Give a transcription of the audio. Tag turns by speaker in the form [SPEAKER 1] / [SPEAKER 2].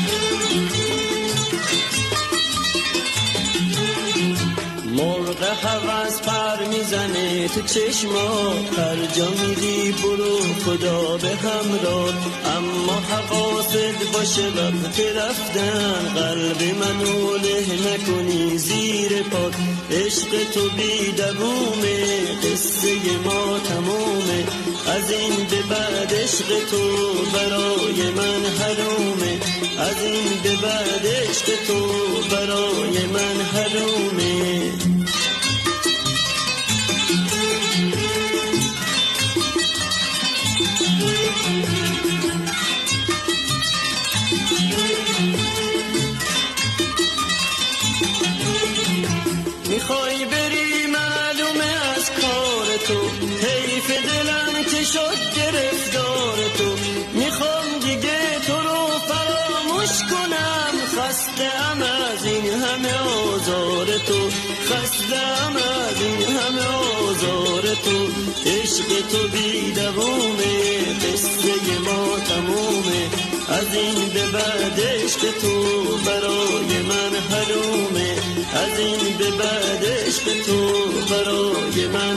[SPEAKER 1] مرغ هوس پر میزنه تو چشما، هر جا میری برو خدا به همراه. اما حواست باشه وقت رفتن، قلب منو له نکنی زیر پات. عشق تو بی دوومه، قصه ما تمومه. از این به بعد عشق تو برای من حرومه، از این به بعد عشق تو برای من حرومه. میخوای بری معلومه از کار تو، حیف دلم که شد گرفتار تو. میخوام دیگه تو رو فراموش کنم، خسته‌ام از این همه آزار تو، خسته‌ام از این همه آزار تو. عشق تو بی دوومه، قصه ما تمومه. از این به بعد عشق تو برای من حرومه، از این به بعد عشق تو برای من